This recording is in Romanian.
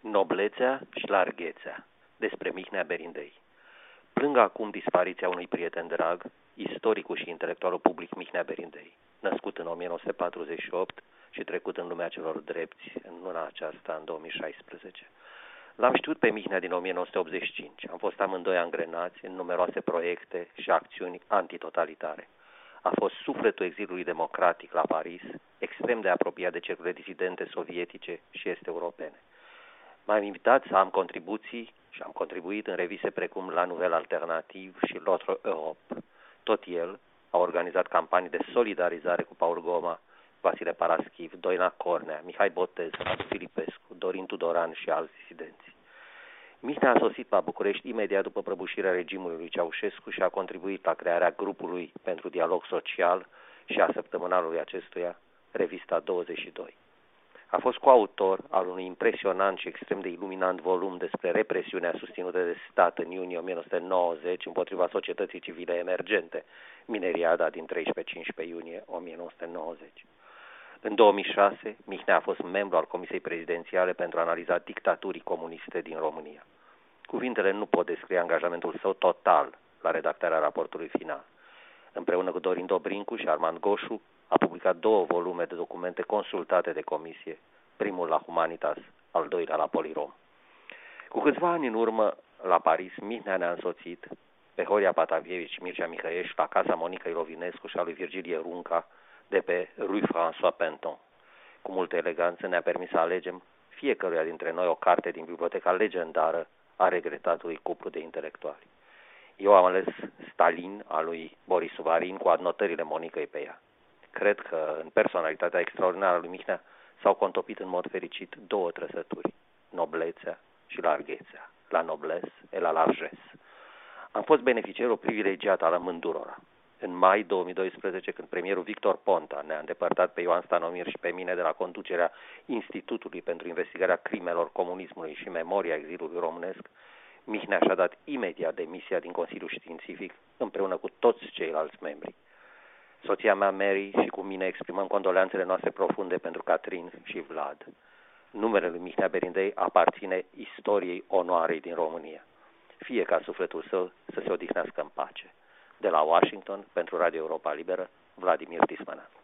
Noblețea și larghețea, despre Mihnea Berindei. Plâng acum dispariția unui prieten drag, istoricul și intelectualul public Mihnea Berindei, născut în 1948 și trecut în lumea celor drepți în luna aceasta, în 2016. L-am știut pe Mihnea din 1985. Am fost amândoi angrenați în numeroase proiecte și acțiuni antitotalitare. A fost sufletul exilului democratic la Paris, extrem de apropiat de cercurile disidente sovietice și est-europene. M-am invitat să am contribuții și am contribuit în reviste precum La Nouvelle Alternative și L'Autre Europe. Tot el a organizat campanii de solidarizare cu Paul Goma, Vasile Paraschiv, Doina Cornea, Mihai Botez, Radu Filipescu, Dorin Tudoran și alți disidenți. Mihnea a sosit la București imediat după prăbușirea regimului lui Ceaușescu și a contribuit la crearea grupului pentru dialog social și a săptămânalului acestuia, Revista 22. A fost coautor al unui impresionant și extrem de iluminant volum despre represiunea susținută de stat în iunie 1990 împotriva societății civile emergente, Mineriada din 13-15 iunie 1990. În 2006, Mihnea a fost membru al Comisiei Prezidențiale pentru a analiza dictaturii comuniste din România. Cuvintele nu pot descrie angajamentul său total la redactarea raportului final. Împreună cu Dorin Dobrincu și Armand Goșu, a publicat 2 volume de documente consultate de comisie, primul la Humanitas, al doilea la Polirom. Cu câțiva ani în urmă, la Paris, Mihnea ne-a însoțit pe Horia Patavievici și Mircea Mihăiești la casa Monica Ilovinescu și a lui Virgilie Runca de pe Rue François Pinton. Cu multă eleganță ne-a permis să alegem fiecăruia dintre noi o carte din biblioteca legendară a regretatului cuplu de intelectuali. Eu am ales Stalin, a lui Boris Suvarin, cu adnotările Monicăi pe ea. Cred că în personalitatea extraordinară a lui Mihnea s-au contopit în mod fericit 2 trăsături, noblețea și larghețea, la noblesse et la largesse. Am fost beneficiarul privilegiat al amândurora. În mai 2012, când premierul Victor Ponta ne-a îndepărtat pe Ioan Stanomir și pe mine de la conducerea Institutului pentru Investigarea Crimelor Comunismului și Memoria Exilului Românesc, Mihnea și-a dat imediat demisia din Consiliul Științific împreună cu toți ceilalți membri. Soția mea, Mary, și cu mine exprimăm condoleanțele noastre profunde pentru Catrin și Vlad. Numele lui Mihnea Berindei aparține istoriei onoarei din România. Fie ca sufletul său să se odihnească în pace. De la Washington, pentru Radio Europa Liberă, Vladimir Tismana.